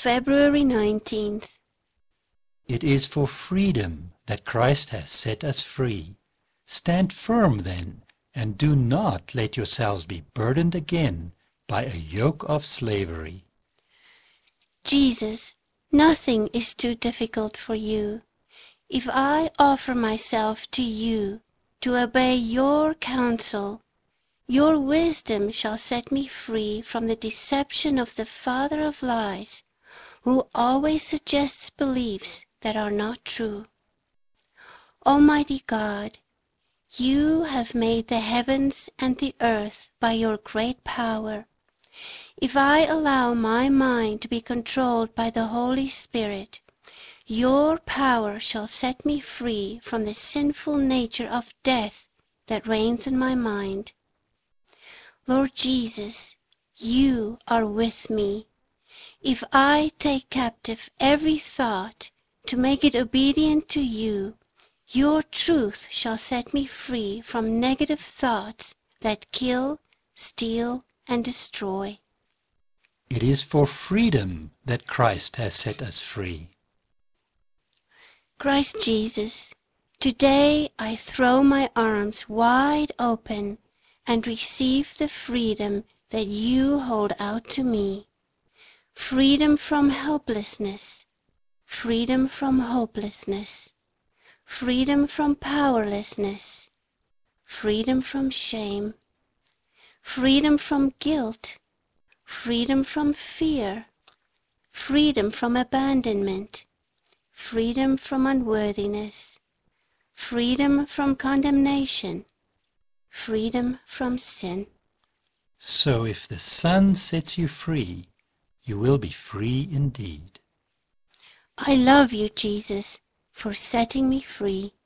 February 19th. It is for freedom that Christ has set us free. Stand firm then, and do not let yourselves be burdened again by a yoke of slavery. Jesus, nothing is too difficult for you. If I offer myself to you to obey your counsel, your wisdom shall set me free from the deception of the father of lies, who always suggests beliefs that are not true. Almighty God, you have made the heavens and the earth by your great power. If I allow my mind to be controlled by the Holy Spirit, your power shall set me free from the sinful nature of death that reigns in my mind. Lord Jesus, you are with me. If I take captive every thought to make it obedient to you, your truth shall set me free from negative thoughts that kill, steal, and destroy. It is for freedom that Christ has set us free. Christ Jesus, today I throw my arms wide open and receive the freedom that you hold out to me. Freedom from helplessness, freedom from hopelessness, freedom from powerlessness, freedom from shame, freedom from guilt, freedom from fear, freedom from abandonment, freedom from unworthiness, freedom from condemnation, freedom from sin. So if the Son sets you free, you will be free indeed. I love you, Jesus, for setting me free.